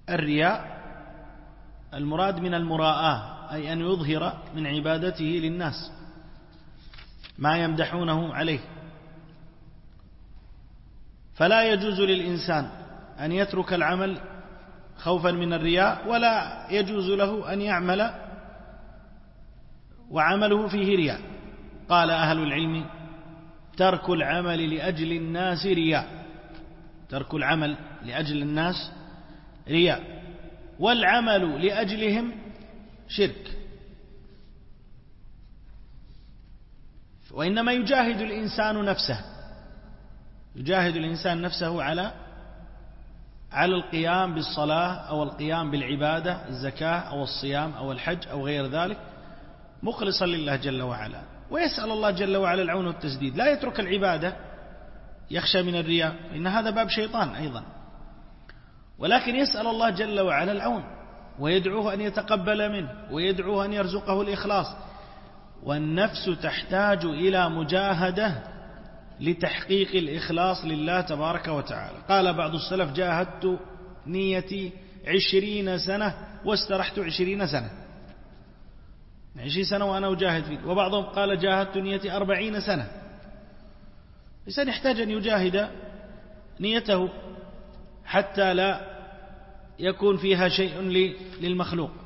الرياء المراد من المراءة، أي أن يظهر من عبادته للناس ما يمدحونه عليه. فلا يجوز للإنسان أن يترك العمل خوفا من الرياء، ولا يجوز له أن يعمل وعمله فيه رياء. قال أهل العلم: ترك العمل لأجل الناس رياء، ترك العمل لأجل الناس رياء، والعمل لأجلهم شرك. وإنما يجاهد الإنسان نفسه، يجاهد الإنسان نفسه على القيام بالصلاة أو القيام بالعبادة، الزكاة أو الصيام أو الحج أو غير ذلك، مخلصا لله جل وعلا، ويسأل الله جل وعلا العون والتسديد. لا يترك العبادة يخشى من الرياء، إن هذا باب شيطان أيضا، ولكن يسأل الله جل وعلا العون، ويدعوه أن يتقبل منه، ويدعوه أن يرزقه الإخلاص. والنفس تحتاج إلى مجاهدة لتحقيق الإخلاص لله تبارك وتعالى. قال بعض السلف: جاهدت نيتي 20 سنة واسترحت 20 سنة، 20 سنة وأنا أجاهد فيه. وبعضهم قال: جاهدت نيتي 40 سنة. الإنسان يحتاج أن يجاهد نيته حتى لا يكون فيها شيء للمخلوق.